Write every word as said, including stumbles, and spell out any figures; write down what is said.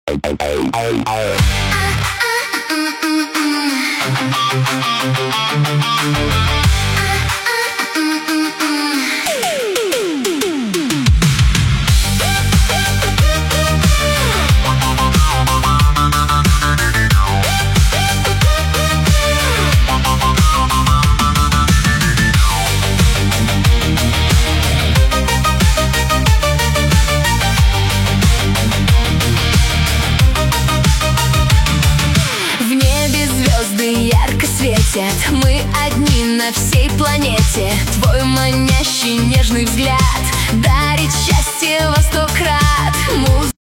Мы одни на всей планете. Твой манящий нежный взгляд дарит счастье во сто крат.